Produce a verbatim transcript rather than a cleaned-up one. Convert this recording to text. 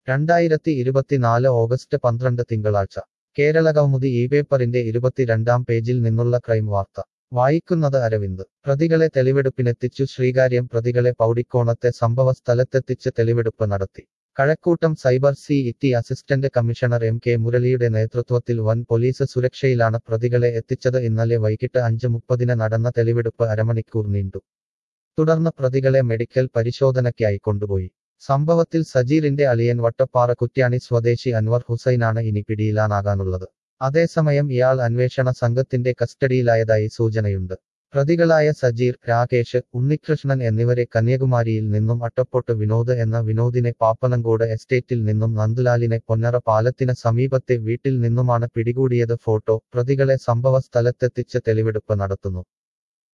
രണ്ടായിരത്തി ഇരുപത്തിനാല് ഓഗസ്റ്റ് പന്ത്രണ്ട് തിങ്കളാഴ്ച കേരളകൗമുദി ഈ പേപ്പറിന്റെ ഇരുപത്തിരണ്ടാം പേജിൽ നിന്നുള്ള ക്രൈം വാർത്ത വായിക്കുന്നത് അരവിന്ദ് പ്രതികളെ തെളിവെടുപ്പിനെത്തിച്ചു ശ്രീകാര്യം പ്രതികളെ പൗടിക്കോണത്തെ സംഭവ സ്ഥലത്തെത്തിച്ച് തെളിവെടുപ്പ് നടത്തി Kazhakoottam cyber city assistant commissioner M K മുരളിയുടെ നേതൃത്വത്തിൽ വൻ പോലീസ് സുരക്ഷയിലാണ് പ്രതികളെ എത്തിച്ചത് ഇന്നലെ വൈകിട്ട് അഞ്ച് മുപ്പതിന് നടന്ന തെളിവെടുപ്പ് അരമണിക്കൂർ നീണ്ടു തുടർന്ന് പ്രതികളെ മെഡിക്കൽ പരിശോധനയ്ക്കായി കൊണ്ടുപോയി സംഭവത്തിൽ സജീറിന്റെ അളിയൻ വട്ടപ്പാറ കുറ്റ്യാണി സ്വദേശി അൻവർ ഹുസൈനാണ് ഇനി പിടിയിലാനാകാനുള്ളത് അതേസമയം ഇയാൾ അന്വേഷണ സംഘത്തിന്റെ കസ്റ്റഡിയിലായതായി സൂചനയുണ്ട് പ്രതികളായ സജീർ രാകേഷ് ഉണ്ണികൃഷ്ണൻ എന്നിവരെ കന്യാകുമാരിയിൽ നിന്നും അട്ടപ്പൊട്ട് വിനോദ് എന്ന വിനോദിനെ പാപ്പനങ്കോട് എസ്റ്റേറ്റിൽ നിന്നും നന്ദുലാലിനെ പൊന്നറ പാലത്തിന് സമീപത്തെ വീട്ടിൽ നിന്നുമാണ് പിടികൂടിയത് ഫോട്ടോ പ്രതികളെ സംഭവ സ്ഥലത്തെത്തിച്ച് തെളിവെടുപ്പ് നടത്തുന്നു